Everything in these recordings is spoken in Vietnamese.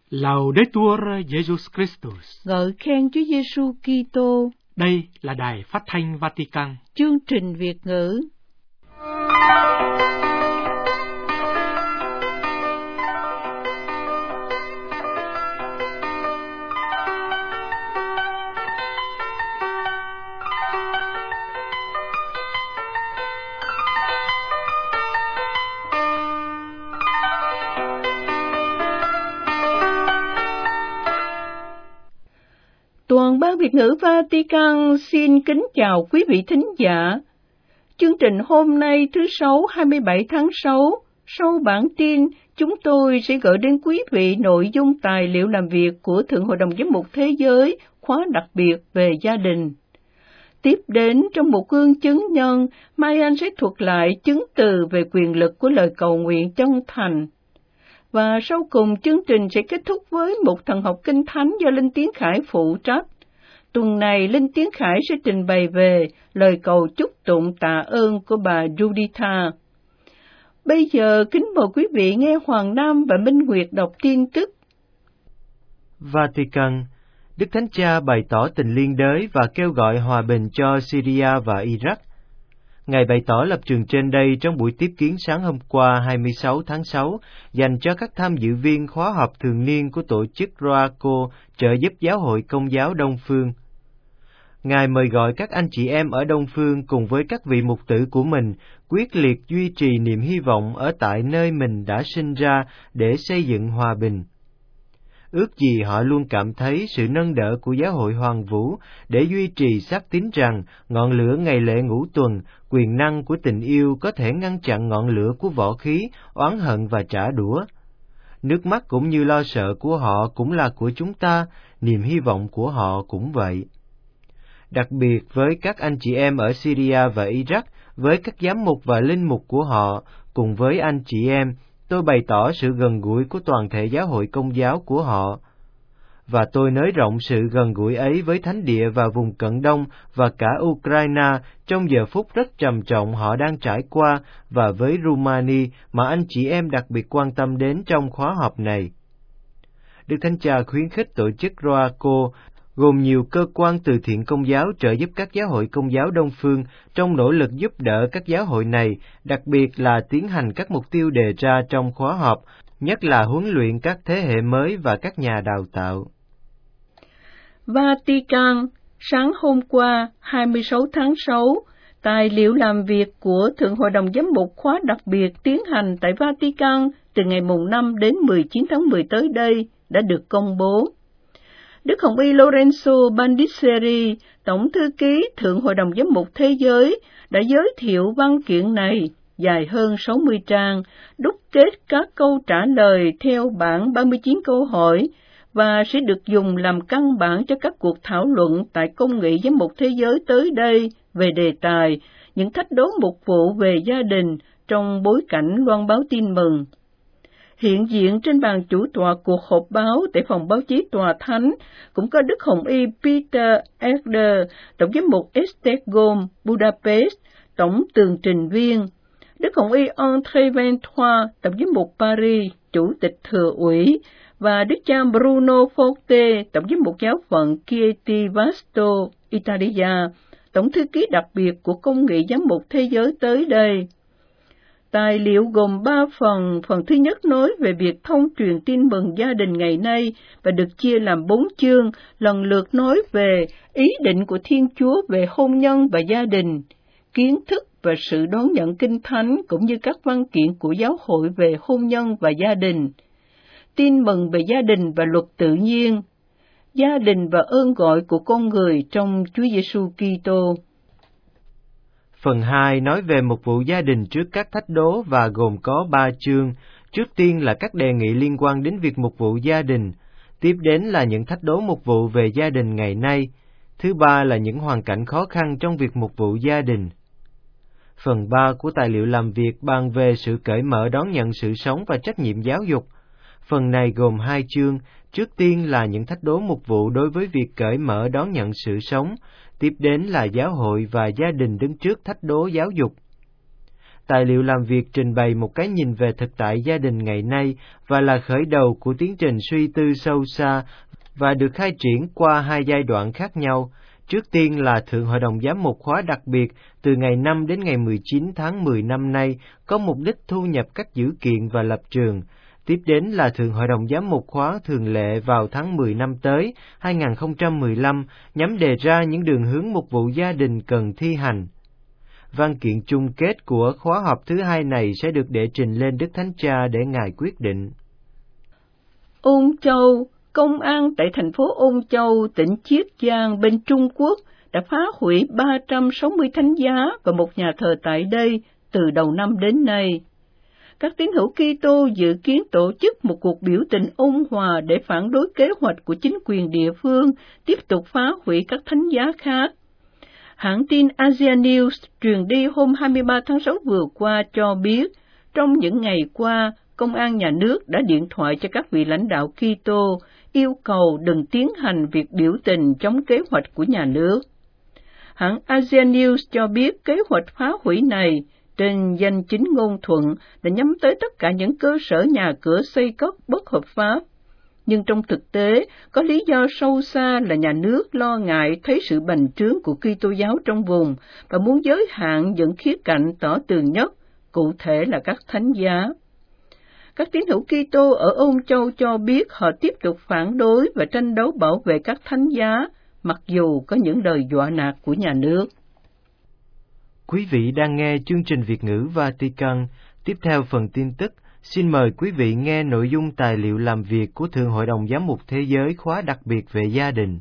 Laudetur Jesus Christus. Ngợi khen Chúa Giêsu Kitô. Đây là Đài Phát thanh Vatican. Chương trình Việt ngữ. Toàn ban Việt ngữ Vatican xin kính chào quý vị thính giả. Chương trình hôm nay thứ Sáu 27 tháng 6, sau bản tin, chúng tôi sẽ gửi đến quý vị nội dung tài liệu làm việc của Thượng Hội đồng Giám mục Thế giới, khóa đặc biệt về gia đình. Tiếp đến, trong một gương chứng nhân, Mai Anh sẽ thuật lại chứng từ về quyền lực của lời cầu nguyện chân thành. Và sau cùng, chương trình sẽ kết thúc với một thần học kinh thánh do Linh Tiến Khải phụ trách. Tuần này, Linh Tiến Khải sẽ trình bày về lời cầu chúc tụng tạ ơn của bà Juditha. Bây giờ, kính mời quý vị nghe Hoàng Nam và Minh Nguyệt đọc tin tức. Vatican, Đức Thánh Cha bày tỏ tình liên đới và kêu gọi hòa bình cho Syria và Iraq. Ngài bày tỏ lập trường trên đây trong buổi tiếp kiến sáng hôm qua 26 tháng 6 dành cho các tham dự viên khóa họp thường niên của tổ chức ROACO trợ giúp Giáo hội Công giáo Đông Phương. Ngài mời gọi các anh chị em ở Đông Phương cùng với các vị mục tử của mình quyết liệt duy trì niềm hy vọng ở tại nơi mình đã sinh ra để xây dựng hòa bình. Ước gì họ luôn cảm thấy sự nâng đỡ của Giáo hội Hoàn Vũ để duy trì xác tín rằng ngọn lửa ngày lễ ngũ tuần, quyền năng của tình yêu có thể ngăn chặn ngọn lửa của võ khí, oán hận và trả đũa. Nước mắt cũng như lo sợ của họ cũng là của chúng ta, niềm hy vọng của họ cũng vậy. Đặc biệt với các anh chị em ở Syria và Iraq, với các giám mục và linh mục của họ, cùng với anh chị em, tôi bày tỏ sự gần gũi của toàn thể giáo hội Công giáo của họ. Và tôi nới rộng sự gần gũi ấy với Thánh Địa và vùng Cận Đông và cả Ukraine trong giờ phút rất trầm trọng họ đang trải qua và với Rumani mà anh chị em đặc biệt quan tâm đến trong khóa họp này. Đức Thánh Cha khuyến khích tổ chức ROACO gồm nhiều cơ quan từ thiện Công giáo trợ giúp các giáo hội Công giáo Đông Phương trong nỗ lực giúp đỡ các giáo hội này, đặc biệt là tiến hành các mục tiêu đề ra trong khóa họp, nhất là huấn luyện các thế hệ mới và các nhà đào tạo. Vatican, sáng hôm qua 26 tháng 6, tài liệu làm việc của Thượng Hội đồng Giám mục khóa đặc biệt tiến hành tại Vatican từ ngày mùng 5 đến 19 tháng 10 tới đây đã được công bố. Đức Hồng y Lorenzo Bandiceri, Tổng thư ký Thượng Hội đồng Giám mục Thế giới, đã giới thiệu văn kiện này dài hơn 60 trang, đúc kết các câu trả lời theo bảng 39 câu hỏi và sẽ được dùng làm căn bản cho các cuộc thảo luận tại Công nghị Giám mục Thế giới tới đây về đề tài những thách đố mục vụ về gia đình trong bối cảnh loan báo tin mừng. Hiện diện trên bàn chủ tọa cuộc họp báo tại phòng báo chí Tòa Thánh cũng có Đức Hồng y Peter Eder, Tổng giám mục Esztergom, Budapest, Tổng tường trình viên, Đức Hồng y André Ventois, Tổng giám mục Paris, Chủ tịch Thừa ủy, và Đức cha Bruno Forte, Tổng giám mục giáo phận Chieti Vasto, Italia, Tổng thư ký đặc biệt của Công nghị Giám mục Thế giới tới đây. Tài liệu gồm 3 phần. Phần thứ nhất nói về việc thông truyền tin mừng gia đình ngày nay và được chia làm 4 chương, lần lượt nói về ý định của Thiên Chúa về hôn nhân và gia đình, kiến thức và sự đón nhận kinh thánh cũng như các văn kiện của giáo hội về hôn nhân và gia đình, tin mừng về gia đình và luật tự nhiên, gia đình và ơn gọi của con người trong Chúa Giêsu Kitô. Phần 2 nói về mục vụ gia đình trước các thách đố và gồm có 3 chương. Trước tiên là các đề nghị liên quan đến việc mục vụ gia đình. Tiếp đến là những thách đố mục vụ về gia đình ngày nay. Thứ ba là những hoàn cảnh khó khăn trong việc mục vụ gia đình. Phần 3 của tài liệu làm việc bàn về sự cởi mở đón nhận sự sống và trách nhiệm giáo dục. Phần này gồm 2 chương. Trước tiên là những thách đố mục vụ đối với việc cởi mở đón nhận sự sống. Tiếp đến là giáo hội và gia đình đứng trước thách đố giáo dục. tài liệu làm việc trình bày một cái nhìn về thực tại gia đình ngày nay và là khởi đầu của tiến trình suy tư sâu xa và được khai triển qua hai giai đoạn khác nhau. Trước tiên là Thượng Hội đồng Giám mục khóa đặc biệt từ ngày 5 đến ngày 19 tháng 10 năm nay có mục đích thu nhập các dữ kiện và lập trường. Tiếp đến là Thượng Hội đồng Giám mục khóa thường lệ vào tháng 10 năm tới, 2015, nhằm đề ra những đường hướng mục vụ gia đình cần thi hành. Văn kiện chung kết của khóa họp thứ hai này sẽ được đệ trình lên Đức Thánh Cha để Ngài quyết định. Ôn Châu, công an tại thành phố Ôn Châu, tỉnh Chiết Giang bên Trung Quốc đã phá hủy 360 thánh giá và một nhà thờ tại đây từ đầu năm đến nay. Các tín hữu Kitô dự kiến tổ chức một cuộc biểu tình ôn hòa để phản đối kế hoạch của chính quyền địa phương tiếp tục phá hủy các thánh giá khác. Hãng tin Asia News truyền đi hôm 23 tháng 6 vừa qua cho biết, trong những ngày qua, công an nhà nước đã điện thoại cho các vị lãnh đạo Kitô yêu cầu đừng tiến hành việc biểu tình chống kế hoạch của nhà nước. Hãng Asia News cho biết kế hoạch phá hủy này trên danh chính ngôn thuận đã nhắm tới tất cả những cơ sở nhà cửa xây cất bất hợp pháp. Nhưng trong thực tế, có lý do sâu xa là nhà nước lo ngại thấy sự bành trướng của Kitô giáo trong vùng và muốn giới hạn những khía cạnh tỏ tường nhất, cụ thể là các thánh giá. Các tín hữu Kitô ở Ôn Châu cho biết họ tiếp tục phản đối và tranh đấu bảo vệ các thánh giá, mặc dù có những lời dọa nạt của nhà nước. Quý vị đang nghe chương trình Việt ngữ Vatican. Tiếp theo phần tin tức, xin mời quý vị nghe nội dung tài liệu làm việc của Thượng Hội đồng Giám mục Thế giới khóa đặc biệt về gia đình.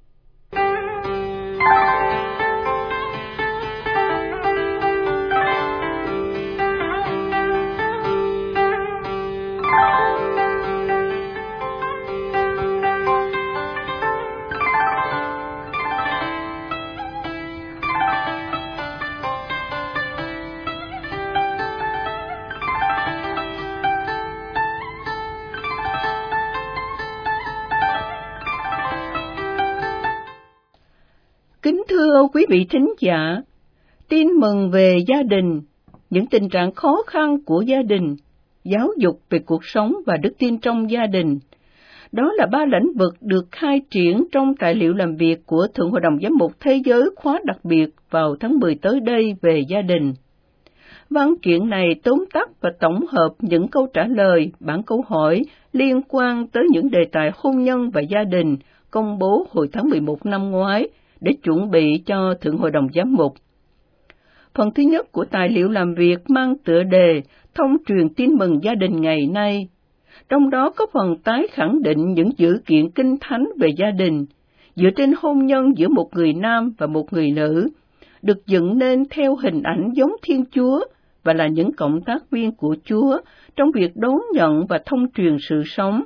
Kính thưa quý vị thính giả, tin mừng về gia đình, những tình trạng khó khăn của gia đình, giáo dục về cuộc sống và đức tin trong gia đình. Đó là ba lĩnh vực được khai triển trong tài liệu làm việc của Thượng Hội đồng Giám mục Thế giới khóa đặc biệt vào tháng 10 tới đây về gia đình. Văn kiện này tóm tắt và tổng hợp những câu trả lời, bản câu hỏi liên quan tới những đề tài hôn nhân và gia đình công bố hồi tháng 11 năm ngoái, để chuẩn bị cho Thượng Hội đồng Giám mục. Phần thứ nhất của tài liệu làm việc mang tựa đề Thông truyền tin mừng gia đình ngày nay. Trong đó có phần tái khẳng định những dữ kiện kinh thánh về gia đình, dựa trên hôn nhân giữa một người nam và một người nữ, được dựng nên theo hình ảnh giống Thiên Chúa và là những cộng tác viên của Chúa trong việc đón nhận và thông truyền sự sống.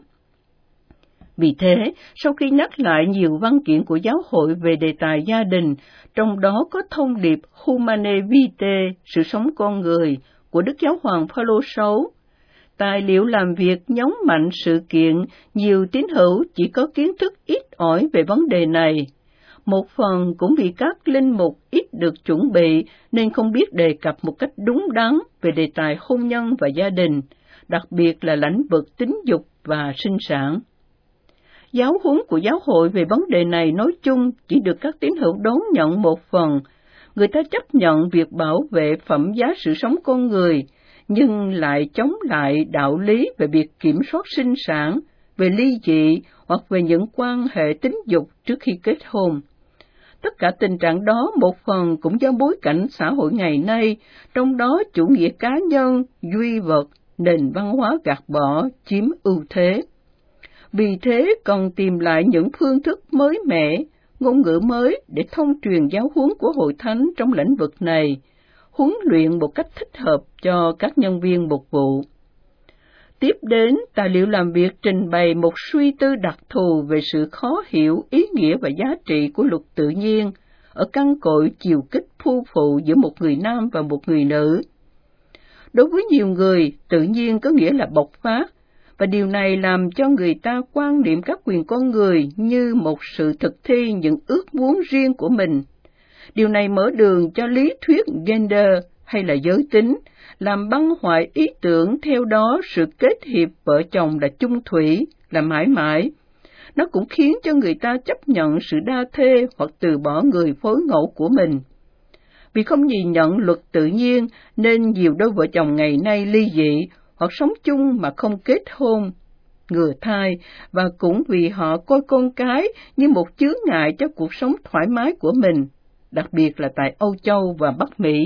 Vì thế, sau khi nhắc lại nhiều văn kiện của giáo hội về đề tài gia đình, trong đó có thông điệp Humane Vitae, sự sống con người, của Đức Giáo hoàng Phaolô VI, tài liệu làm việc nhấn mạnh sự kiện nhiều tín hữu chỉ có kiến thức ít ỏi về vấn đề này. Một phần cũng vì các linh mục ít được chuẩn bị nên không biết đề cập một cách đúng đắn về đề tài hôn nhân và gia đình, đặc biệt là lĩnh vực tính dục và sinh sản. Giáo huấn của giáo hội về vấn đề này nói chung chỉ được các tín hữu đón nhận một phần. Người ta chấp nhận việc bảo vệ phẩm giá sự sống con người, nhưng lại chống lại đạo lý về việc kiểm soát sinh sản, về ly dị hoặc về những quan hệ tính dục trước khi kết hôn. Tất cả tình trạng đó một phần cũng do bối cảnh xã hội ngày nay, trong đó chủ nghĩa cá nhân, duy vật, nền văn hóa gạt bỏ chiếm ưu thế. Vì thế cần tìm lại những phương thức mới mẻ, ngôn ngữ mới để thông truyền giáo huấn của Hội Thánh trong lĩnh vực này, huấn luyện một cách thích hợp cho các nhân viên mục vụ. Tiếp đến, tài liệu làm việc trình bày một suy tư đặc thù về sự khó hiểu ý nghĩa và giá trị của luật tự nhiên ở căn cội chiều kích phu phụ giữa một người nam và một người nữ. Đối với nhiều người, tự nhiên có nghĩa là bộc phát, và điều này làm cho người ta quan niệm các quyền con người như một sự thực thi những ước muốn riêng của mình. Điều này mở đường cho lý thuyết gender hay là giới tính, làm băng hoại ý tưởng theo đó sự kết hiệp vợ chồng là chung thủy, là mãi mãi. Nó cũng khiến cho người ta chấp nhận sự đa thê hoặc từ bỏ người phối ngẫu của mình. Vì không nhìn nhận luật tự nhiên nên nhiều đôi vợ chồng ngày nay ly dị hoặc sống chung mà không kết hôn, ngừa thai, và cũng vì họ coi con cái như một chướng ngại cho cuộc sống thoải mái của mình, đặc biệt là tại Âu Châu và Bắc Mỹ.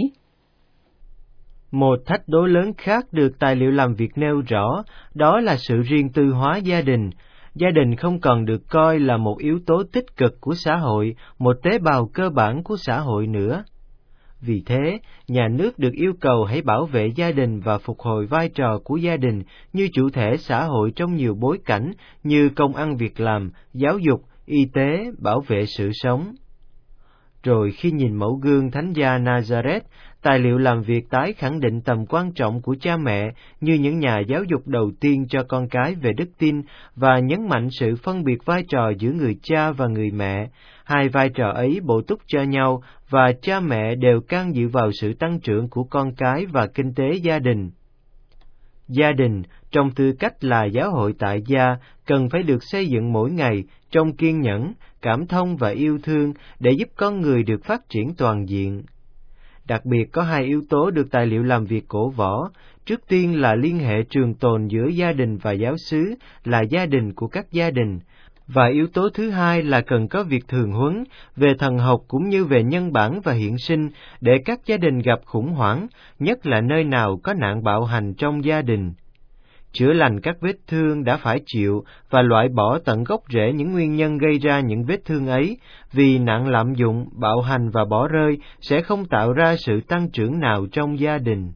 Một thách đố lớn khác được tài liệu làm việc nêu rõ, đó là sự riêng tư hóa gia đình. Gia đình không còn được coi là một yếu tố tích cực của xã hội, một tế bào cơ bản của xã hội nữa. Vì thế, nhà nước được yêu cầu hãy bảo vệ gia đình và phục hồi vai trò của gia đình như chủ thể xã hội trong nhiều bối cảnh như công ăn việc làm, giáo dục, y tế, bảo vệ sự sống. Rồi khi nhìn mẫu gương Thánh gia Nazareth, tài liệu làm việc tái khẳng định tầm quan trọng của cha mẹ như những nhà giáo dục đầu tiên cho con cái về đức tin và nhấn mạnh sự phân biệt vai trò giữa người cha và người mẹ. Hai vai trò ấy bổ túc cho nhau và cha mẹ đều can dự vào sự tăng trưởng của con cái và kinh tế gia đình. Gia đình, trong tư cách là giáo hội tại gia, cần phải được xây dựng mỗi ngày trong kiên nhẫn, cảm thông và yêu thương để giúp con người được phát triển toàn diện. Đặc biệt có hai yếu tố được tài liệu làm việc cổ võ. Trước tiên là liên hệ trường tồn giữa gia đình và giáo xứ, là gia đình của các gia đình. Và yếu tố thứ hai là cần có việc thường huấn về thần học cũng như về nhân bản và hiện sinh để các gia đình gặp khủng hoảng, nhất là nơi nào có nạn bạo hành trong gia đình. Chữa lành các vết thương đã phải chịu và loại bỏ tận gốc rễ những nguyên nhân gây ra những vết thương ấy, vì nạn lạm dụng, bạo hành và bỏ rơi sẽ không tạo ra sự tăng trưởng nào trong gia đình.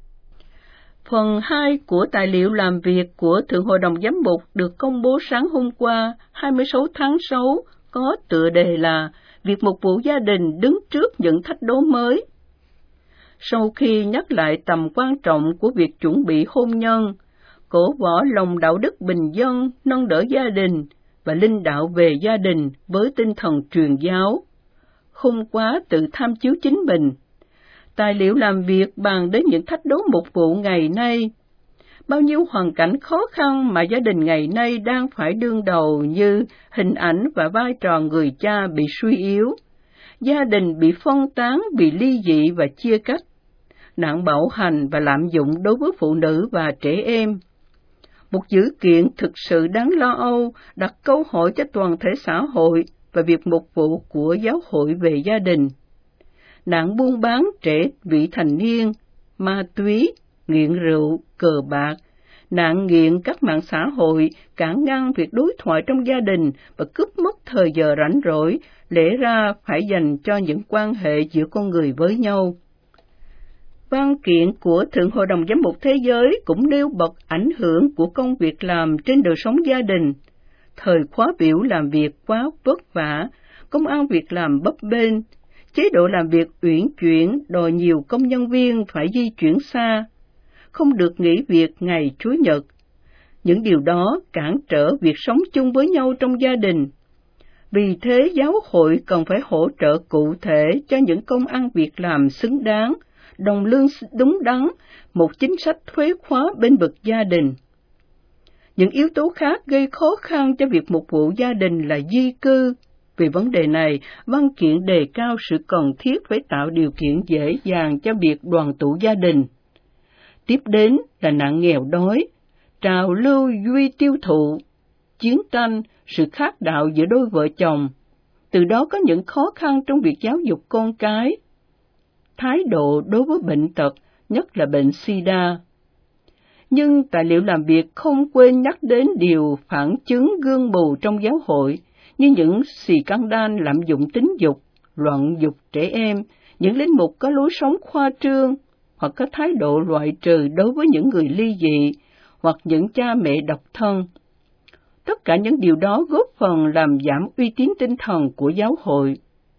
Phần 2 của tài liệu làm việc của Thượng Hội đồng Giám mục được công bố sáng hôm qua, 26 tháng 6, có tựa đề là Việc mục vụ gia đình đứng trước những thách đố mới. Sau khi nhắc lại tầm quan trọng của việc chuẩn bị hôn nhân, cổ võ lòng đạo đức bình dân, nâng đỡ gia đình và linh đạo về gia đình với tinh thần truyền giáo, không quá tự tham chiếu chính mình. Tài liệu làm việc bàn đến những thách đố mục vụ ngày nay. Bao nhiêu hoàn cảnh khó khăn mà gia đình ngày nay đang phải đương đầu, như hình ảnh và vai trò người cha bị suy yếu, gia đình bị phân tán, bị ly dị và chia cách, nạn bạo hành và lạm dụng đối với phụ nữ và trẻ em. Một dữ kiện thực sự đáng lo âu, đặt câu hỏi cho toàn thể xã hội và việc mục vụ của giáo hội về gia đình. Nạn buôn bán trẻ vị thành niên, ma túy, nghiện rượu, cờ bạc, nạn nghiện các mạng xã hội cản ngăn việc đối thoại trong gia đình và cướp mất thời giờ rảnh rỗi, lẽ ra phải dành cho những quan hệ giữa con người với nhau. Văn kiện của Thượng Hội đồng Giám mục Thế giới cũng nêu bật ảnh hưởng của công việc làm trên đời sống gia đình. Thời khóa biểu làm việc quá vất vả, công ăn việc làm bấp bênh, chế độ làm việc uyển chuyển đòi nhiều công nhân viên phải di chuyển xa, không được nghỉ việc ngày Chủ nhật. Những điều đó cản trở việc sống chung với nhau trong gia đình. Vì thế giáo hội cần phải hỗ trợ cụ thể cho những công ăn việc làm xứng đáng, đồng lương đúng đắn, một chính sách thuế khóa bên vực gia đình. Những yếu tố khác gây khó khăn cho việc mục vụ gia đình là di cư. Vì vấn đề này, văn kiện đề cao sự cần thiết phải tạo điều kiện dễ dàng cho việc đoàn tụ gia đình. Tiếp đến là nạn nghèo đói, trào lưu duy tiêu thụ, chiến tranh, sự khác đạo giữa đôi vợ chồng. Từ đó có những khó khăn trong việc giáo dục con cái. Thái độ đối với bệnh tật, nhất là bệnh SIDA. Nhưng tài liệu làm việc không quên nhắc đến điều phản chứng gương mù trong giáo hội, như những scandal lạm dụng tính dục, loạn dục trẻ em, những linh mục có lối sống khoa trương, hoặc có thái độ loại trừ đối với những người ly dị, hoặc những cha mẹ độc thân. Tất cả những điều đó góp phần làm giảm uy tín tinh thần của giáo hội.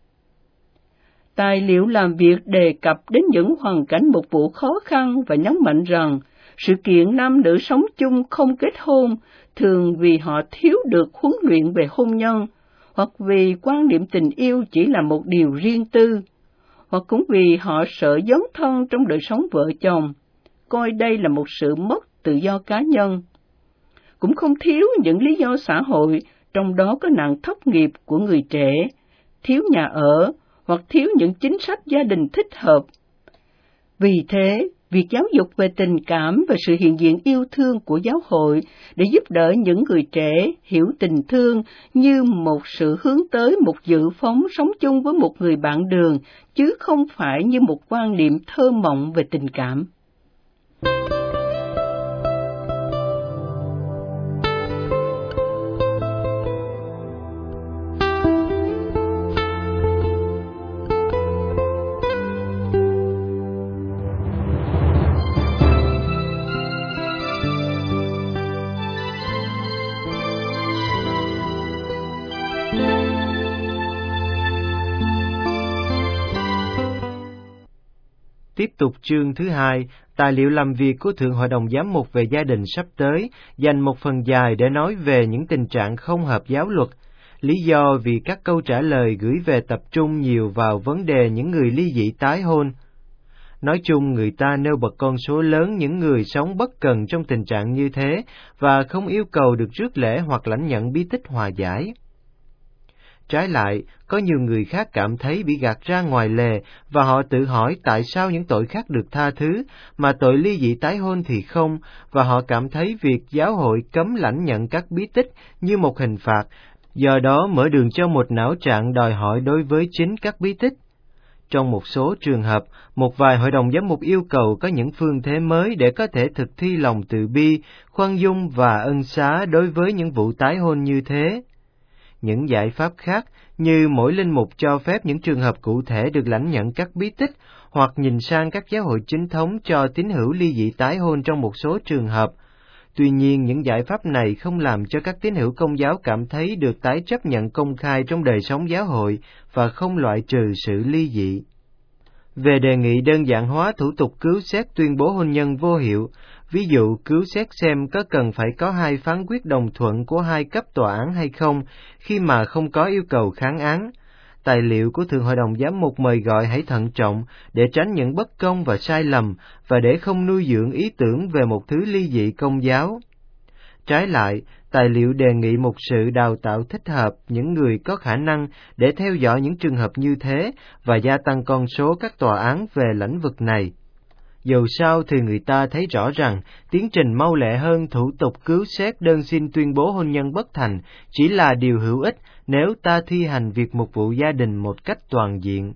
Tài liệu làm việc đề cập đến những hoàn cảnh mục vụ khó khăn và nhấn mạnh rằng sự kiện nam nữ sống chung không kết hôn thường vì họ thiếu được huấn luyện về hôn nhân, hoặc vì quan niệm tình yêu chỉ là một điều riêng tư, hoặc cũng vì họ sợ dấn thân trong đời sống vợ chồng, coi đây là một sự mất tự do cá nhân. Cũng không thiếu những lý do xã hội, trong đó có nạn thất nghiệp của người trẻ, thiếu nhà ở hoặc thiếu những chính sách gia đình thích hợp. Vì thế, việc giáo dục về tình cảm và sự hiện diện yêu thương của giáo hội để giúp đỡ những người trẻ hiểu tình thương như một sự hướng tới một dự phóng sống chung với một người bạn đường, chứ không phải như một quan niệm thơ mộng về tình cảm. Tiếp tục chương thứ 2, tài liệu làm việc của Thượng Hội đồng Giám mục về gia đình sắp tới, dành một phần dài để nói về những tình trạng không hợp giáo luật. Lý do vì các câu trả lời gửi về tập trung nhiều vào vấn đề những người ly dị tái hôn. Nói chung, người ta nêu bật con số lớn những người sống bất cần trong tình trạng như thế và không yêu cầu được rước lễ hoặc lãnh nhận bí tích hòa giải. Trái lại, có nhiều người khác cảm thấy bị gạt ra ngoài lề và họ tự hỏi tại sao những tội khác được tha thứ, mà tội ly dị tái hôn thì không, và họ cảm thấy việc giáo hội cấm lãnh nhận các bí tích như một hình phạt, do đó mở đường cho một não trạng đòi hỏi đối với chính các bí tích. Trong một số trường hợp, một vài hội đồng giám mục yêu cầu có những phương thế mới để có thể thực thi lòng từ bi, khoan dung và ân xá đối với những vụ tái hôn như thế. Những giải pháp khác như mỗi linh mục cho phép những trường hợp cụ thể được lãnh nhận các bí tích, hoặc nhìn sang các giáo hội chính thống cho tín hữu ly dị tái hôn trong một số trường hợp. Tuy nhiên, những giải pháp này không làm cho các tín hữu Công giáo cảm thấy được tái chấp nhận công khai trong đời sống giáo hội và không loại trừ sự ly dị. Về đề nghị đơn giản hóa thủ tục cứu xét tuyên bố hôn nhân vô hiệu, ví dụ cứu xét xem có cần phải có 2 phán quyết đồng thuận của 2 cấp tòa án hay không, khi mà không có yêu cầu kháng án, tài liệu của Thượng Hội đồng Giám mục mời gọi hãy thận trọng để tránh những bất công và sai lầm, và để không nuôi dưỡng ý tưởng về một thứ ly dị Công giáo. Trái lại, tài liệu đề nghị một sự đào tạo thích hợp những người có khả năng để theo dõi những trường hợp như thế và gia tăng con số các tòa án về lĩnh vực này. Dầu sao thì người ta thấy rõ rằng tiến trình mau lẹ hơn thủ tục cứu xét đơn xin tuyên bố hôn nhân bất thành chỉ là điều hữu ích nếu ta thi hành việc mục vụ gia đình một cách toàn diện.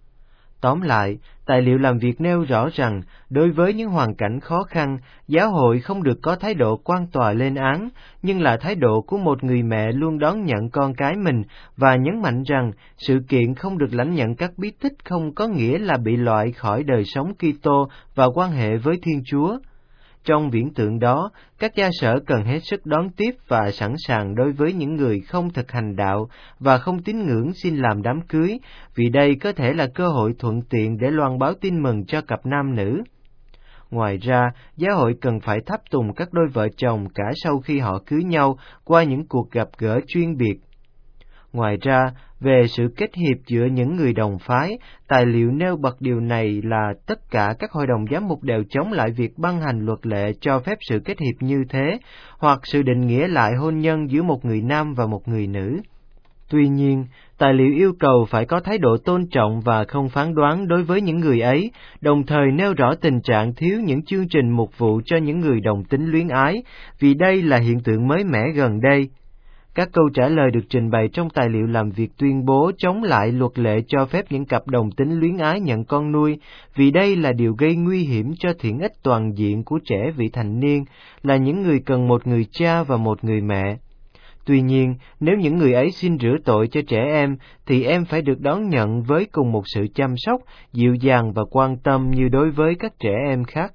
Tóm lại, tài liệu làm việc nêu rõ rằng, đối với những hoàn cảnh khó khăn, giáo hội không được có thái độ quan tòa lên án, nhưng là thái độ của một người mẹ luôn đón nhận con cái mình, và nhấn mạnh rằng sự kiện không được lãnh nhận các bí tích không có nghĩa là bị loại khỏi đời sống Kitô và quan hệ với Thiên Chúa. Trong viễn tượng đó, các gia sở cần hết sức đón tiếp và sẵn sàng đối với những người không thực hành đạo và không tín ngưỡng xin làm đám cưới, vì đây có thể là cơ hội thuận tiện để loan báo tin mừng cho cặp nam nữ. Ngoài ra, giáo hội cần phải tháp tùng các đôi vợ chồng cả sau khi họ cưới nhau qua những cuộc gặp gỡ chuyên biệt. Ngoài ra, về sự kết hiệp giữa những người đồng phái, tài liệu nêu bật điều này là tất cả các hội đồng giám mục đều chống lại việc ban hành luật lệ cho phép sự kết hiệp như thế, hoặc sự định nghĩa lại hôn nhân giữa một người nam và một người nữ. Tuy nhiên, tài liệu yêu cầu phải có thái độ tôn trọng và không phán đoán đối với những người ấy, đồng thời nêu rõ tình trạng thiếu những chương trình mục vụ cho những người đồng tính luyến ái, vì đây là hiện tượng mới mẻ gần đây. Các câu trả lời được trình bày trong tài liệu làm việc tuyên bố chống lại luật lệ cho phép những cặp đồng tính luyến ái nhận con nuôi, vì đây là điều gây nguy hiểm cho thiện ích toàn diện của trẻ vị thành niên, là những người cần một người cha và một người mẹ. Tuy nhiên, nếu những người ấy xin rửa tội cho trẻ em, thì em phải được đón nhận với cùng một sự chăm sóc, dịu dàng và quan tâm như đối với các trẻ em khác.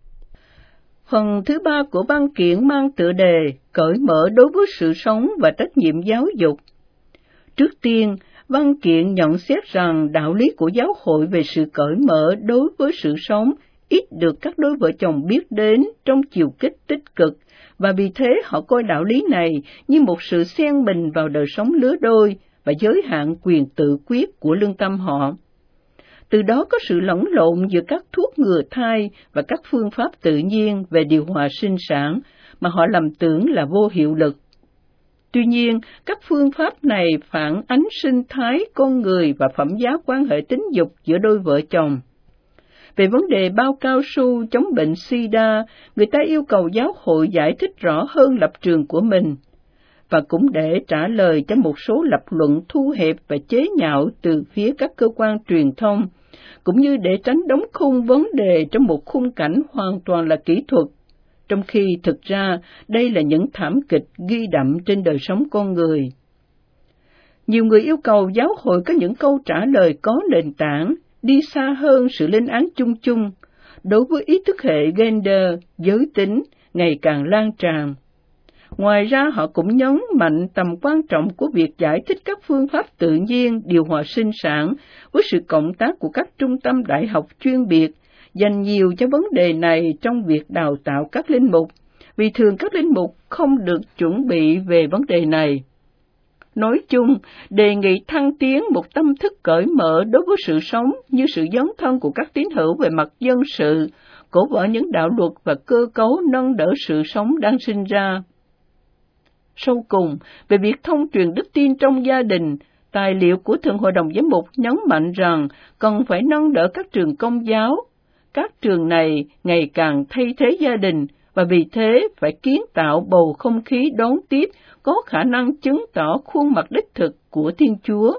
Phần thứ 3 của văn kiện mang tựa đề cởi mở đối với sự sống và trách nhiệm giáo dục. Trước tiên, văn kiện nhận xét rằng đạo lý của giáo hội về sự cởi mở đối với sự sống ít được các đôi vợ chồng biết đến trong chiều kích tích cực, và vì thế họ coi đạo lý này như một sự xen mình vào đời sống lứa đôi và giới hạn quyền tự quyết của lương tâm họ. Từ đó có sự lẫn lộn giữa các thuốc ngừa thai và các phương pháp tự nhiên về điều hòa sinh sản mà họ lầm tưởng là vô hiệu lực. Tuy nhiên, các phương pháp này phản ánh sinh thái con người và phẩm giá quan hệ tính dục giữa đôi vợ chồng. Về vấn đề bao cao su chống bệnh SIDA, người ta yêu cầu giáo hội giải thích rõ hơn lập trường của mình, và cũng để trả lời cho một số lập luận thu hẹp và chế nhạo từ phía các cơ quan truyền thông, cũng như để tránh đóng khung vấn đề trong một khung cảnh hoàn toàn là kỹ thuật, trong khi thực ra đây là những thảm kịch ghi đậm trên đời sống con người. Nhiều người yêu cầu giáo hội có những câu trả lời có nền tảng, đi xa hơn sự lên án chung chung, đối với ý thức hệ gender, giới tính, ngày càng lan tràn. Ngoài ra, họ cũng nhấn mạnh tầm quan trọng của việc giải thích các phương pháp tự nhiên điều hòa sinh sản với sự cộng tác của các trung tâm đại học chuyên biệt, dành nhiều cho vấn đề này trong việc đào tạo các linh mục, vì thường các linh mục không được chuẩn bị về vấn đề này. Nói chung, đề nghị thăng tiến một tâm thức cởi mở đối với sự sống như sự dấn thân của các tín hữu về mặt dân sự, cổ võ những đạo luật và cơ cấu nâng đỡ sự sống đang sinh ra. Sau cùng, về việc thông truyền đức tin trong gia đình, tài liệu của Thượng Hội đồng Giám mục nhấn mạnh rằng cần phải nâng đỡ các trường công giáo. Các trường này ngày càng thay thế gia đình, và vì thế phải kiến tạo bầu không khí đón tiếp có khả năng chứng tỏ khuôn mặt đích thực của Thiên Chúa.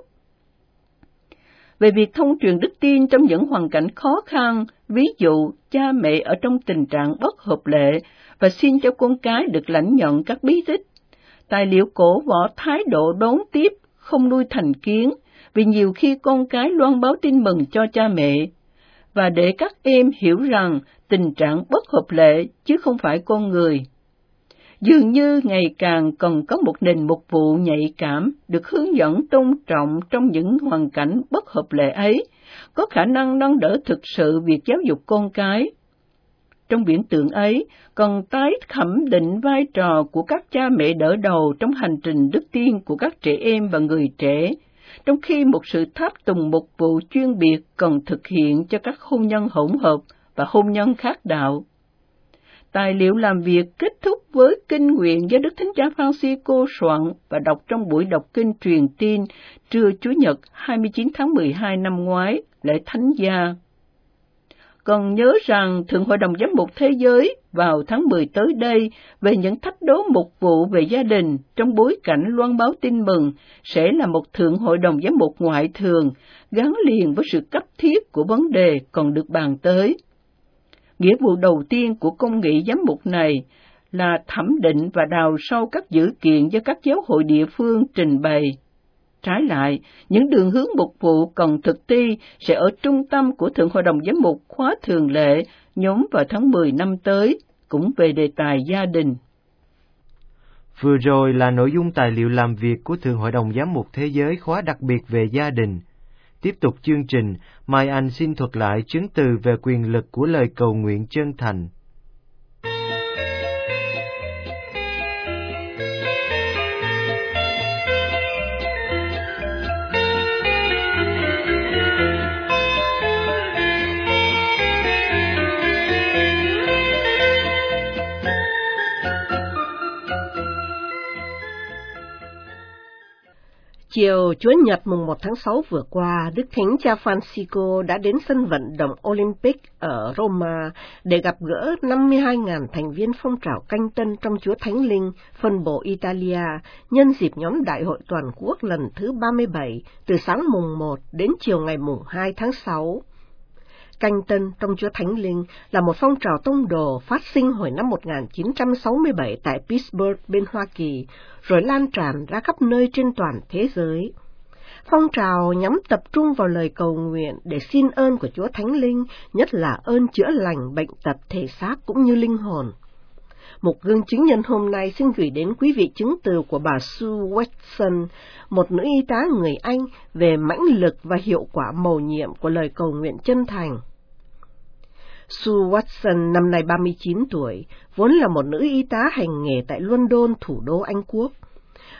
Về việc thông truyền đức tin trong những hoàn cảnh khó khăn, ví dụ cha mẹ ở trong tình trạng bất hợp lệ và xin cho con cái được lãnh nhận các bí tích, tài liệu cổ võ thái độ đón tiếp, không nuôi thành kiến, vì nhiều khi con cái loan báo tin mừng cho cha mẹ, và để các em hiểu rằng tình trạng bất hợp lệ chứ không phải con người. Dường như ngày càng cần có một nền mục vụ nhạy cảm được hướng dẫn tôn trọng trong những hoàn cảnh bất hợp lệ ấy, có khả năng nâng đỡ thực sự việc giáo dục con cái. Trong viễn tượng ấy, cần tái khẳng định vai trò của các cha mẹ đỡ đầu trong hành trình đức tin của các trẻ em và người trẻ, trong khi một sự tháp tùng mục vụ chuyên biệt cần thực hiện cho các hôn nhân hỗn hợp và hôn nhân khác đạo. Tài liệu làm việc kết thúc với kinh nguyện do Đức Thánh Cha Francisco soạn và đọc trong buổi đọc kinh truyền tin trưa Chủ nhật 29 tháng 12 năm ngoái, lễ Thánh gia. Cần nhớ rằng Thượng Hội đồng Giám mục Thế giới vào tháng 10 tới đây về những thách đố mục vụ về gia đình trong bối cảnh loan báo tin mừng sẽ là một Thượng Hội đồng Giám mục ngoại thường gắn liền với sự cấp thiết của vấn đề còn được bàn tới. Nghĩa vụ đầu tiên của công nghị giám mục này là thẩm định và đào sâu các dữ kiện do các giáo hội địa phương trình bày. Trái lại, những đường hướng mục vụ cần thực thi sẽ ở trung tâm của Thượng Hội đồng Giám mục khóa thường lệ nhóm vào tháng 10 năm tới, cũng về đề tài gia đình. Vừa rồi là nội dung tài liệu làm việc của Thượng Hội đồng Giám mục Thế giới khóa đặc biệt về gia đình. Tiếp tục chương trình, Mai Anh xin thuật lại chứng từ về quyền lực của lời cầu nguyện chân thành. Chiều Chủ nhật mùng 1 tháng 6 vừa qua, Đức Thánh Cha Francisco đã đến sân vận động Olympic ở Roma để gặp gỡ 52.000 thành viên phong trào canh tân trong Chúa Thánh Linh, phân bộ Italia, nhân dịp nhóm Đại hội Toàn quốc lần thứ 37, từ sáng mùng 1 đến chiều ngày mùng 2 tháng 6. Canh tân trong Chúa Thánh Linh là một phong trào tông đồ phát sinh hồi năm 1967 tại Pittsburgh, bên Hoa Kỳ, rồi lan tràn ra khắp nơi trên toàn thế giới. Phong trào nhằm tập trung vào lời cầu nguyện để xin ơn của Chúa Thánh Linh, nhất là ơn chữa lành bệnh tật thể xác cũng như linh hồn. Một gương chứng nhân hôm nay xin gửi đến quý vị chứng từ của bà Sue Watson, một nữ y tá người Anh, về mãnh lực và hiệu quả mầu nhiệm của lời cầu nguyện chân thành. Sue Watson năm nay 39 tuổi, vốn là một nữ y tá hành nghề tại London, thủ đô Anh Quốc.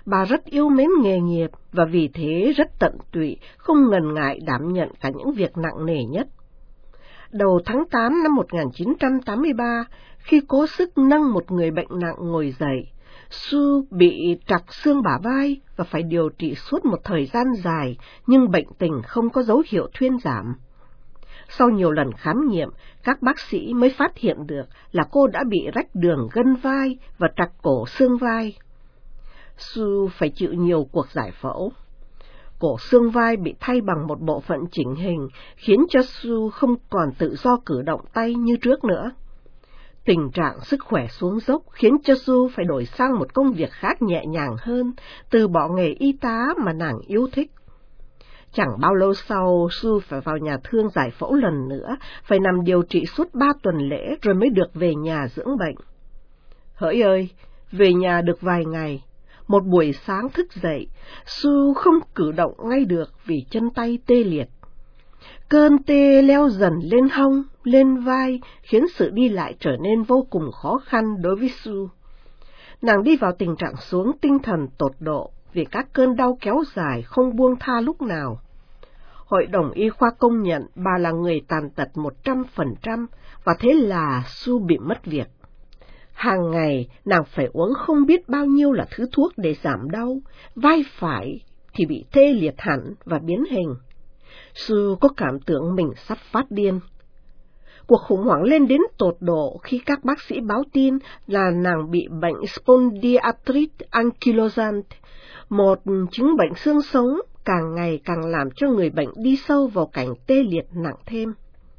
Bà rất yêu mến nghề nghiệp và vì thế rất tận tụy, không ngần ngại đảm nhận cả những việc nặng nề nhất. Đầu tháng 8 năm 1983, khi cố sức nâng một người bệnh nặng ngồi dậy, Sue bị trặc xương bả vai và phải điều trị suốt một thời gian dài, nhưng bệnh tình không có dấu hiệu thuyên giảm. Sau nhiều lần khám nghiệm, các bác sĩ mới phát hiện được là cô đã bị rách đường gân vai và trặc cổ xương vai. Sue phải chịu nhiều cuộc giải phẫu. Cổ xương vai bị thay bằng một bộ phận chỉnh hình, khiến cho Sue không còn tự do cử động tay như trước nữa. Tình trạng sức khỏe xuống dốc khiến cho Sue phải đổi sang một công việc khác nhẹ nhàng hơn, từ bỏ nghề y tá mà nàng yêu thích. Chẳng bao lâu sau, Sue phải vào nhà thương giải phẫu lần nữa, phải nằm điều trị suốt 3 tuần lễ rồi mới được về nhà dưỡng bệnh. Hỡi ơi, về nhà được vài ngày, một buổi sáng thức dậy, Sue không cử động ngay được vì chân tay tê liệt. Cơn tê leo dần lên hông, lên vai, khiến sự đi lại trở nên vô cùng khó khăn đối với Sue. Nàng đi vào tình trạng xuống tinh thần tột độ vì các cơn đau kéo dài không buông tha lúc nào. Hội đồng y khoa công nhận bà là người tàn tật 100%, và thế là Sue bị mất việc. Hàng ngày, nàng phải uống không biết bao nhiêu là thứ thuốc để giảm đau, vai phải thì bị tê liệt hẳn và biến hình. Sue có cảm tưởng mình sắp phát điên. Cuộc khủng hoảng lên đến tột độ khi các bác sĩ báo tin là nàng bị bệnh spondylarthritis ankylosing, một chứng bệnh xương sống càng ngày càng làm cho người bệnh đi sâu vào cảnh tê liệt nặng thêm.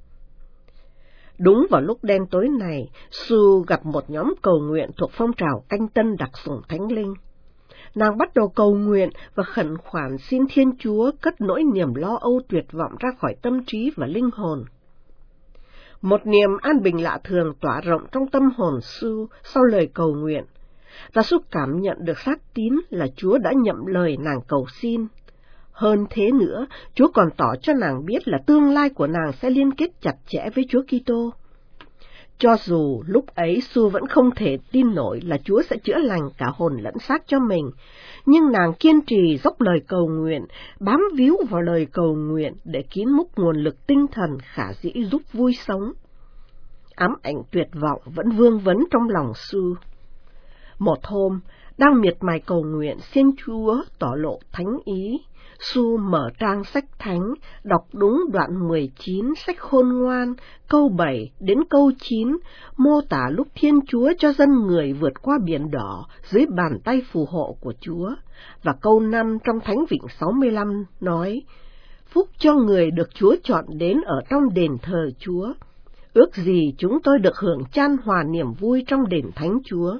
Đúng vào lúc đen tối này, Sue gặp một nhóm cầu nguyện thuộc phong trào canh tân đặc sủng Thánh Linh. Nàng bắt đầu cầu nguyện và khẩn khoản xin Thiên Chúa cất nỗi niềm lo âu tuyệt vọng ra khỏi tâm trí và linh hồn. Một niềm an bình lạ thường tỏa rộng trong tâm hồn Sue sau lời cầu nguyện, và Sue cảm nhận được xác tín là Chúa đã nhậm lời nàng cầu xin. Hơn thế nữa, Chúa còn tỏ cho nàng biết là tương lai của nàng sẽ liên kết chặt chẽ với Chúa Kitô. Cho dù lúc ấy Sue vẫn không thể tin nổi là Chúa sẽ chữa lành cả hồn lẫn xác cho mình, nhưng nàng kiên trì dốc lời cầu nguyện, bám víu vào lời cầu nguyện để kín múc nguồn lực tinh thần khả dĩ giúp vui sống. Ám ảnh tuyệt vọng vẫn vương vấn trong lòng Sue. Một hôm, đang miệt mài cầu nguyện xin Chúa tỏ lộ thánh ý, Sue mở trang sách thánh, đọc đúng đoạn 19 sách Khôn Ngoan, câu 7 đến câu 9, mô tả lúc Thiên Chúa cho dân người vượt qua biển đỏ dưới bàn tay phù hộ của Chúa, và câu 5 trong Thánh Vịnh 65 nói, phúc cho người được Chúa chọn đến ở trong đền thờ Chúa, ước gì chúng tôi được hưởng chan hòa niềm vui trong đền thánh Chúa.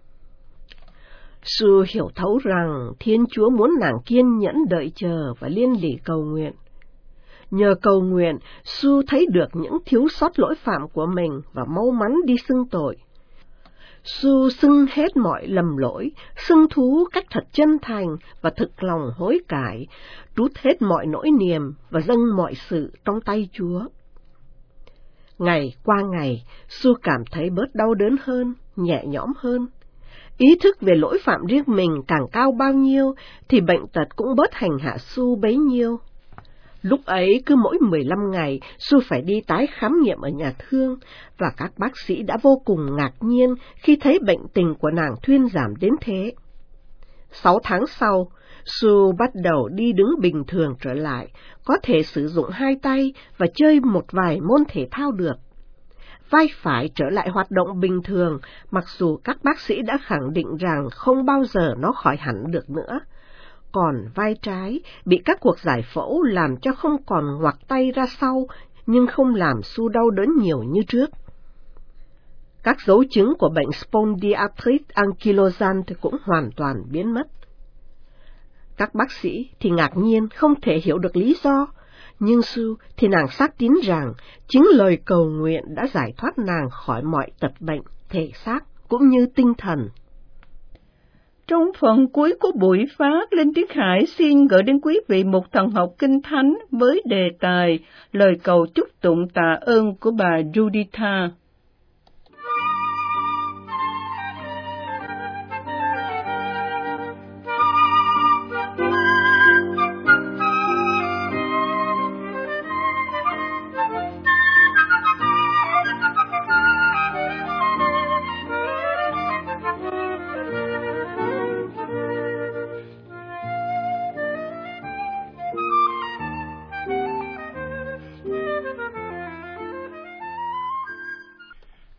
Sue hiểu thấu rằng Thiên Chúa muốn nàng kiên nhẫn đợi chờ và liên lỉ cầu nguyện. Nhờ cầu nguyện, Sue thấy được những thiếu sót lỗi phạm của mình và mau mắn đi xưng tội. Sue xưng hết mọi lầm lỗi, xưng thú cách thật chân thành và thực lòng hối cải, trút hết mọi nỗi niềm và dâng mọi sự trong tay Chúa. Ngày qua ngày, Sue cảm thấy bớt đau đớn hơn, nhẹ nhõm hơn. Ý thức về lỗi phạm riêng mình càng cao bao nhiêu, thì bệnh tật cũng bớt hành hạ Sue bấy nhiêu. Lúc ấy, cứ mỗi 15 ngày, Sue phải đi tái khám nghiệm ở nhà thương, và các bác sĩ đã vô cùng ngạc nhiên khi thấy bệnh tình của nàng thuyên giảm đến thế. 6 tháng sau, Sue bắt đầu đi đứng bình thường trở lại, có thể sử dụng hai tay và chơi một vài môn thể thao được. Vai phải trở lại hoạt động bình thường, mặc dù các bác sĩ đã khẳng định rằng không bao giờ nó khỏi hẳn được nữa. Còn vai trái bị các cuộc giải phẫu làm cho không còn ngoặc tay ra sau, nhưng không làm Sue đau đớn nhiều như trước. Các dấu chứng của bệnh spondylarthritis ankylosing cũng hoàn toàn biến mất. Các bác sĩ thì ngạc nhiên không thể hiểu được lý do, nhưng Sue thì nàng xác tín rằng chính lời cầu nguyện đã giải thoát nàng khỏi mọi tật bệnh, thể xác cũng như tinh thần. Trong phần cuối của buổi phát, Linh Tiết Hải xin gửi đến quý vị một thần học kinh thánh với đề tài lời cầu chúc tụng tạ ơn của bà Juditha.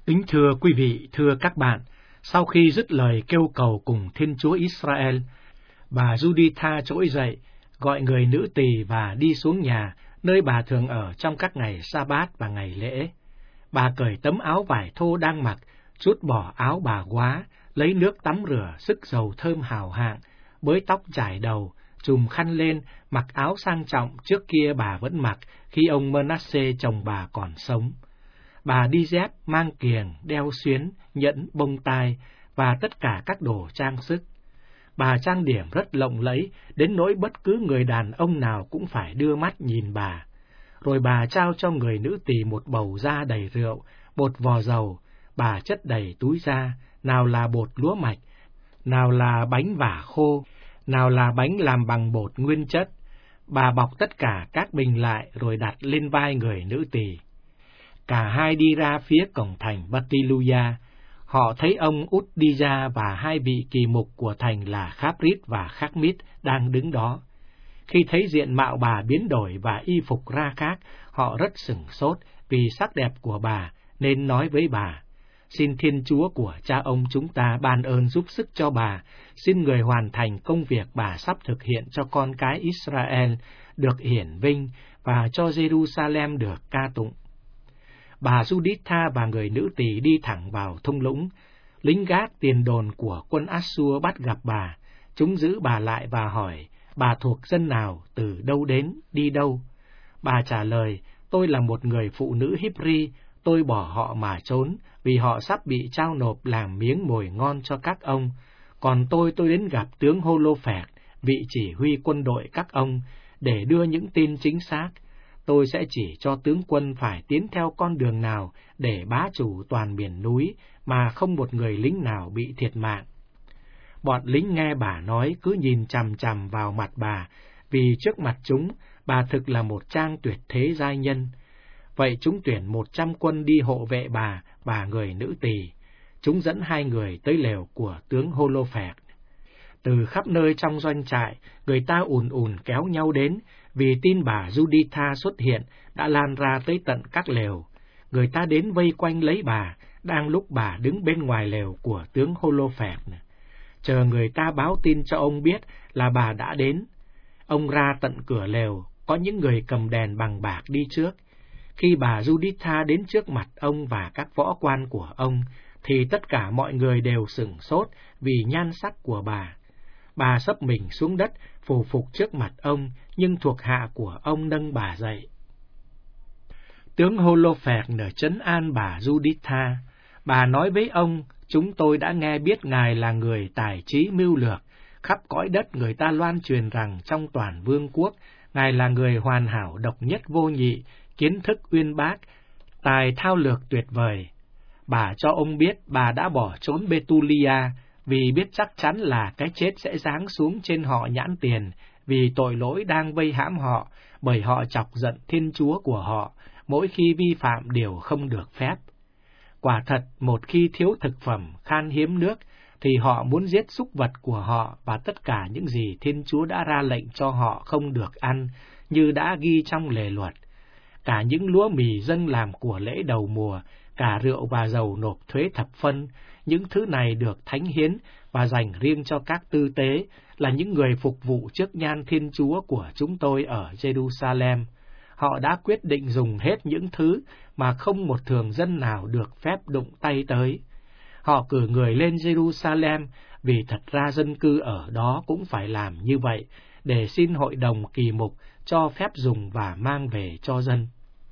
Kính thưa quý vị, thưa các bạn, sau khi dứt lời kêu cầu cùng Thiên Chúa Israel, bà Giuditha trỗi dậy, gọi người nữ tỳ và đi xuống nhà, nơi bà thường ở trong các ngày Sa-bát và ngày lễ. Bà cởi tấm áo vải thô đang mặc, trút bỏ áo bà góa, lấy nước tắm rửa, sức dầu thơm hào hạng, bới tóc chải đầu, trùm khăn lên, mặc áo sang trọng trước kia bà vẫn mặc khi ông Manasseh chồng bà còn sống. Bà đi dép, mang kiềng, đeo xuyến, nhẫn, bông tai và tất cả các đồ trang sức. Bà trang điểm rất lộng lẫy, đến nỗi bất cứ người đàn ông nào cũng phải đưa mắt nhìn bà. Rồi bà trao cho người nữ tỳ một bầu da đầy rượu, một vò dầu, bà chất đầy túi da, nào là bột lúa mạch, nào là bánh vả khô, nào là bánh làm bằng bột nguyên chất. Bà bọc tất cả các bình lại rồi đặt lên vai người nữ tỳ. Cả hai đi ra phía cổng thành Batiluia. Họ thấy ông Udija và hai vị kỳ mục của thành là Khaprit và Khakmit đang đứng đó. Khi thấy diện mạo bà biến đổi và y phục ra khác, họ rất sửng sốt vì sắc đẹp của bà, nên nói với bà: xin Thiên Chúa của cha ông chúng ta ban ơn giúp sức cho bà, xin Người hoàn thành công việc bà sắp thực hiện cho con cái Israel được hiển vinh và cho Jerusalem được ca tụng. Bà Giuditha và người nữ tỳ đi thẳng vào thung lũng. Lính gác tiền đồn của quân Assur bắt gặp bà. Chúng giữ bà lại và hỏi: bà thuộc dân nào, từ đâu đến, đi đâu? Bà trả lời: tôi là một người phụ nữ Hebri, tôi bỏ họ mà trốn, vì họ sắp bị trao nộp làm miếng mồi ngon cho các ông. Còn tôi đến gặp tướng Hô-lô-phẹt, vị chỉ huy quân đội các ông, để đưa những tin chính xác. Tôi sẽ chỉ cho tướng quân phải tiến theo con đường nào để bá chủ toàn miền núi, mà không một người lính nào bị thiệt mạng. Bọn lính nghe bà nói cứ nhìn chằm chằm vào mặt bà, vì trước mặt chúng, bà thực là một trang tuyệt thế giai nhân. Vậy chúng tuyển 100 quân đi hộ vệ bà người nữ tỳ. Chúng dẫn hai người tới lều của tướng Hô-lô-phẹt. Từ khắp nơi trong doanh trại, người ta ùn ùn kéo nhau đến, vì tin bà Giuditha xuất hiện đã lan ra tới tận các lều. Người ta đến vây quanh lấy bà, đang lúc bà đứng bên ngoài lều của tướng Hô-lô-phẹt, chờ người ta báo tin cho ông biết là bà đã đến. Ông ra tận cửa lều, có những người cầm đèn bằng bạc đi trước. Khi bà Giuditha đến trước mặt ông và các võ quan của ông, thì tất cả mọi người đều sửng sốt vì nhan sắc của bà. Bà xấp mình xuống đất, phủ phục trước mặt ông, nhưng thuộc hạ của ông nâng bà dậy. Tướng Hô-lô-phẹt trấn an bà Giuditha. Bà nói với ông: chúng tôi đã nghe biết ngài là người tài trí mưu lược. Khắp cõi đất người ta loan truyền rằng trong toàn vương quốc, ngài là người hoàn hảo độc nhất vô nhị, kiến thức uyên bác, tài thao lược tuyệt vời. Bà cho ông biết bà đã bỏ trốn Betulia, vì biết chắc chắn là cái chết sẽ giáng xuống trên họ nhãn tiền, vì tội lỗi đang vây hãm họ, bởi họ chọc giận Thiên Chúa của họ, mỗi khi vi phạm điều không được phép. Quả thật, một khi thiếu thực phẩm, khan hiếm nước, thì họ muốn giết súc vật của họ và tất cả những gì Thiên Chúa đã ra lệnh cho họ không được ăn, như đã ghi trong lề luật. Cả những lúa mì dâng làm của lễ đầu mùa, cả rượu và dầu nộp thuế thập phân, những thứ này được thánh hiến và dành riêng cho các tư tế, là những người phục vụ trước nhan Thiên Chúa của chúng tôi ở Jerusalem. Họ đã quyết định dùng hết những thứ mà không một thường dân nào được phép đụng tay tới. Họ cử người lên Jerusalem, vì thật ra dân cư ở đó cũng phải làm như vậy, để xin hội đồng kỳ mục cho phép dùng và mang về cho dân.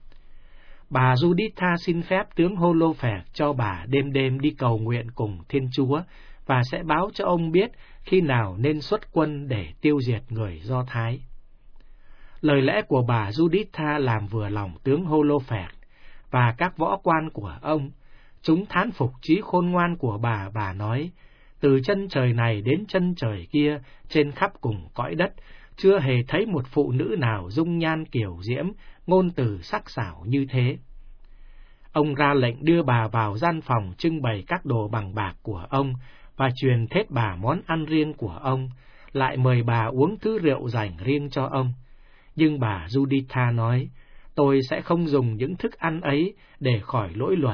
Bà Giuditha xin phép tướng Hô-lô-phẹt cho bà đêm đêm đi cầu nguyện cùng Thiên Chúa, và sẽ báo cho ông biết khi nào nên xuất quân để tiêu diệt người Do Thái. Lời lẽ của bà Giuditha làm vừa lòng tướng Hô-lô-phẹt và các võ quan của ông. Chúng thán phục trí khôn ngoan của bà nói: từ chân trời này đến chân trời kia, trên khắp cùng cõi đất, chưa hề thấy một phụ nữ nào dung nhan kiều diễm, ngôn từ sắc sảo như thế. Ông ra lệnh đưa bà vào gian phòng trưng bày các đồ bằng bạc của ông, và truyền thết bà món ăn riêng của ông, lại mời bà uống thứ rượu dành riêng cho ông. Nhưng bà Giuditha nói: tôi sẽ không dùng những thức ăn ấy để khỏi lỗi luật,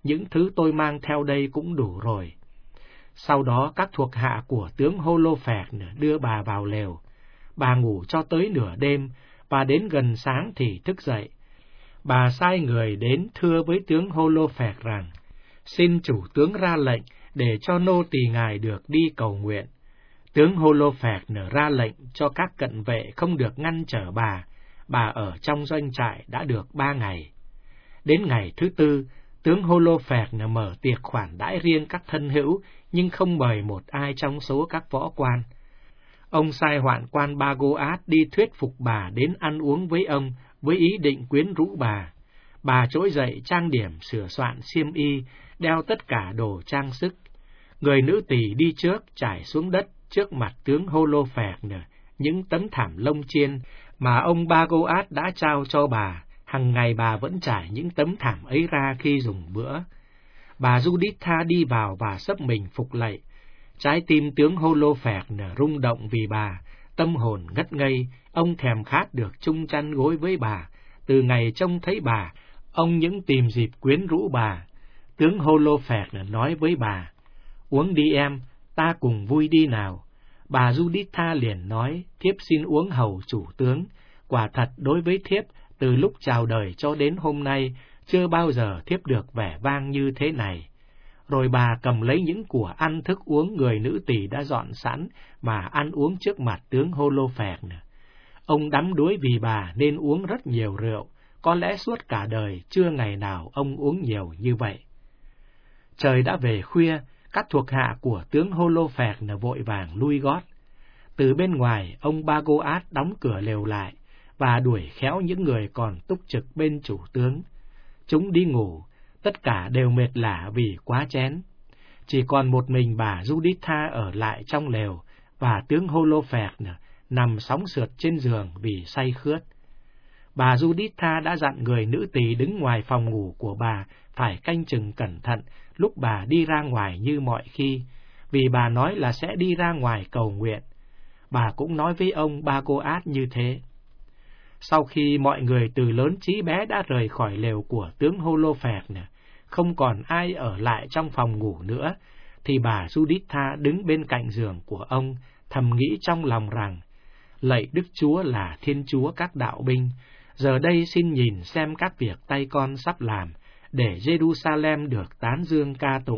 những thứ tôi mang theo đây cũng đủ rồi. Sau đó các thuộc hạ của tướng Holophert đưa bà vào lều. Bà ngủ cho tới nửa đêm, và đến gần sáng thì thức dậy. Bà sai người đến thưa với tướng Holophert rằng, xin chủ tướng ra lệnh để cho nô tỳ ngài được đi cầu nguyện. Tướng Holophert ra lệnh cho các cận vệ không được ngăn trở bà ở trong doanh trại đã được 3 ngày. Đến ngày thứ tư, tướng Holophert mở tiệc khoản đãi riêng các thân hữu, nhưng không mời một ai trong số các võ quan. Ông sai hoạn quan Bagoat đi thuyết phục bà đến ăn uống với ông, với ý định quyến rũ bà. Bà trỗi dậy trang điểm sửa soạn xiêm y, đeo tất cả đồ trang sức. Người nữ tỳ đi trước trải xuống đất trước mặt tướng Holophert những tấm thảm lông chiên mà ông Bagoat đã trao cho bà. Hằng ngày bà vẫn trải những tấm thảm ấy ra khi dùng bữa. Bà Juditha đi vào và xấp mình phục lạy. Trái tim tướng Holophert rung động vì bà, tâm hồn ngất ngây. Ông thèm khát được chung chăn gối với bà. Từ ngày trông thấy bà, ông những tìm dịp quyến rũ bà. Tướng Holophert nói với bà, uống đi em, ta cùng vui đi nào. Bà Juditha liền nói, thiếp xin uống hầu chủ tướng. Quả thật đối với thiếp, từ lúc chào đời cho đến hôm nay, chưa bao giờ thiếp được vẻ vang như thế này. Rồi bà cầm lấy những của ăn thức uống người nữ tỳ đã dọn sẵn mà ăn uống trước mặt tướng Holophert. Ông đắm đuối vì bà nên uống rất nhiều rượu, có lẽ suốt cả đời chưa ngày nào ông uống nhiều như vậy. Trời đã về khuya, các thuộc hạ của tướng Holophert vội vàng lui gót. Từ bên ngoài, ông Bagoat đóng cửa lều lại và đuổi khéo những người còn túc trực bên chủ tướng. Chúng đi ngủ, tất cả đều mệt lả vì quá chén. Chỉ còn một mình bà Juditha ở lại trong lều, và tướng Holophert nằm sóng sượt trên giường vì say khướt. Bà Juditha đã dặn người nữ tỳ đứng ngoài phòng ngủ của bà phải canh chừng cẩn thận lúc bà đi ra ngoài như mọi khi, vì bà nói là sẽ đi ra ngoài cầu nguyện. Bà cũng nói với ông Bagoat như thế. Sau khi mọi người từ lớn chí bé đã rời khỏi lều của tướng Holophert, không còn ai ở lại trong phòng ngủ nữa, thì bà Juditha đứng bên cạnh giường của ông, thầm nghĩ trong lòng rằng, lạy Đức Chúa là Thiên Chúa các đạo binh, giờ đây xin nhìn xem các việc tay con sắp làm, để Jerusalem được tán dương ca tụng.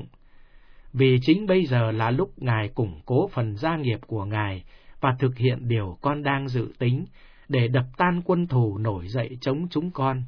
Vì chính bây giờ là lúc Ngài củng cố phần gia nghiệp của Ngài, và thực hiện điều con đang dự tính, để đập tan quân thù nổi dậy chống chúng con.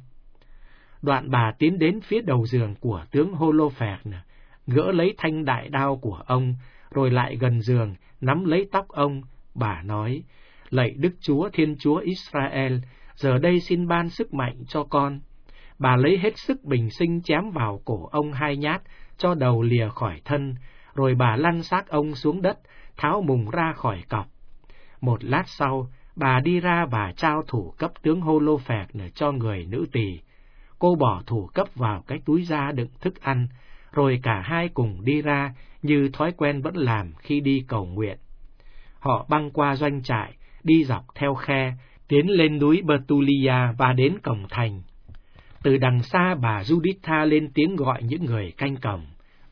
Đoạn bà tiến đến phía đầu giường của tướng Holophert, gỡ lấy thanh đại đao của ông, rồi lại gần giường, nắm lấy tóc ông. Bà nói, lạy Đức Chúa Thiên Chúa Israel, giờ đây xin ban sức mạnh cho con. Bà lấy hết sức bình sinh chém vào cổ ông 2 nhát, cho đầu lìa khỏi thân, rồi bà lăn xác ông xuống đất, tháo mùng ra khỏi cọc. Một lát sau, bà đi ra và trao thủ cấp tướng Holophert cho người nữ tỳ. Cô bỏ thủ cấp vào cái túi da đựng thức ăn, rồi cả hai cùng đi ra như thói quen vẫn làm khi đi cầu nguyện. Họ băng qua doanh trại, đi dọc theo khe, tiến lên núi Betulia và đến cổng thành. Từ đằng xa bà Juditha lên tiếng gọi những người canh cổng.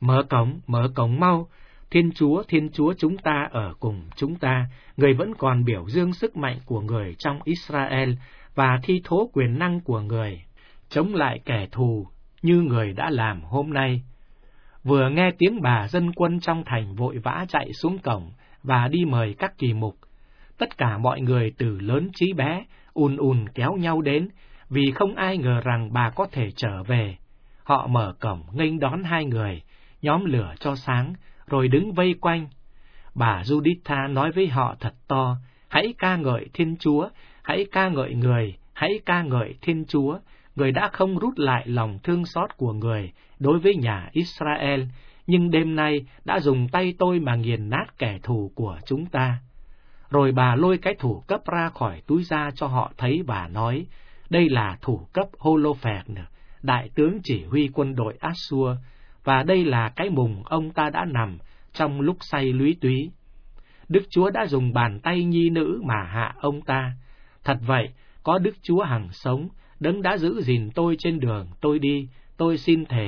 Mở cổng mau! Thiên Chúa chúng ta ở cùng chúng ta, Người vẫn còn biểu dương sức mạnh của Người trong Israel và thi thố quyền năng của Người, chống lại kẻ thù như Người đã làm hôm nay. Vừa nghe tiếng bà, dân quân trong thành vội vã chạy xuống cổng và đi mời các kỳ mục. Tất cả mọi người từ lớn chí bé ùn kéo nhau đến, vì không ai ngờ rằng bà có thể trở về. Họ mở cổng nghênh đón hai người, nhóm lửa cho sáng, rồi đứng vây quanh. Bà Juditha nói với họ thật to, hãy ca ngợi Thiên Chúa, hãy ca ngợi Người, hãy ca ngợi Thiên Chúa. Người đã không rút lại lòng thương xót của Người đối với nhà Israel, nhưng đêm nay đã dùng tay tôi mà nghiền nát kẻ thù của chúng ta. Rồi bà lôi cái thủ cấp ra khỏi túi da cho họ thấy và nói, đây là thủ cấp Holophert, đại tướng chỉ huy quân đội Assur, và đây là cái mùng ông ta đã nằm trong lúc say lúy túy. Đức Chúa đã dùng bàn tay nhi nữ mà hạ ông ta. Thật vậy, có Đức Chúa hằng sống, Đấng đã giữ gìn tôi trên đường tôi đi, tôi xin thề,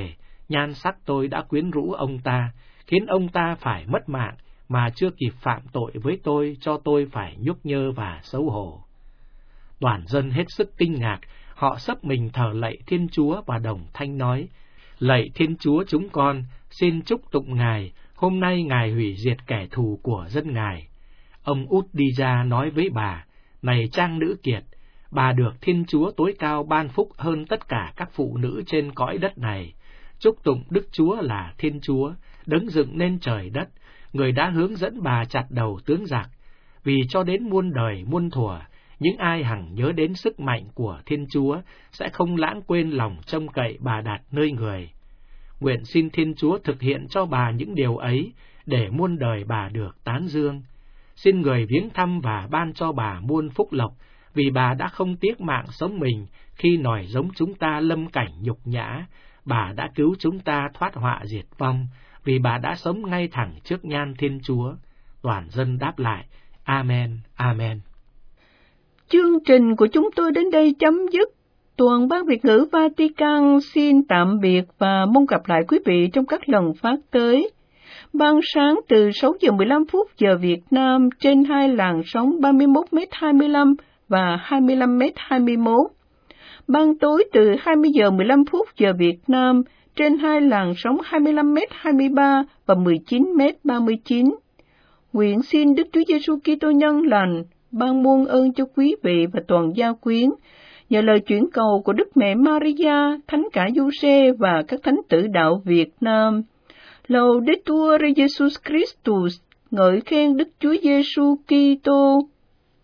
nhan sắc tôi đã quyến rũ ông ta, khiến ông ta phải mất mạng, mà chưa kịp phạm tội với tôi, cho tôi phải nhúc nhơ và xấu hổ. Toàn dân hết sức kinh ngạc, họ xấp mình thờ lạy Thiên Chúa và đồng thanh nói: Lạy Thiên Chúa chúng con, xin chúc tụng Ngài, hôm nay Ngài hủy diệt kẻ thù của dân Ngài. Ông út đi ra nói với bà: Này trang nữ kiệt, bà được Thiên Chúa tối cao ban phúc hơn tất cả các phụ nữ trên cõi đất này. Chúc tụng Đức Chúa là Thiên Chúa, đấng dựng nên trời đất, người đã hướng dẫn bà chặt đầu tướng giặc. Vì cho đến muôn đời muôn thuở, những ai hằng nhớ đến sức mạnh của Thiên Chúa sẽ không lãng quên lòng trông cậy bà đặt nơi người. Nguyện xin Thiên Chúa thực hiện cho bà những điều ấy, để muôn đời bà được tán dương. Xin người viếng thăm và ban cho bà muôn phúc lộc, vì bà đã không tiếc mạng sống mình khi nòi giống chúng ta lâm cảnh nhục nhã. Bà đã cứu chúng ta thoát họa diệt vong, vì bà đã sống ngay thẳng trước nhan Thiên Chúa. Toàn dân đáp lại: Amen, Amen. Chương trình của chúng tôi đến đây chấm dứt. Toàn ban Việt ngữ Vatican xin tạm biệt và mong gặp lại quý vị trong các lần phát tới. Ban sáng từ 6 giờ 15 phút giờ Việt Nam trên 2 làn sóng 31m25 và 25m21. Ban tối từ 20 giờ 15 phút giờ Việt Nam trên 2 làn sóng 25m23 và 19m39. Nguyện xin Đức Chúa Giêsu Kitô nhân lành ban muôn ơn cho quý vị và toàn gia quyến, nhờ lời chuyển cầu của Đức Mẹ Maria, Thánh cả Giuse và các thánh tử đạo Việt Nam. Laudetur Jesus Christus, ngợi khen Đức Chúa Giêsu Kitô.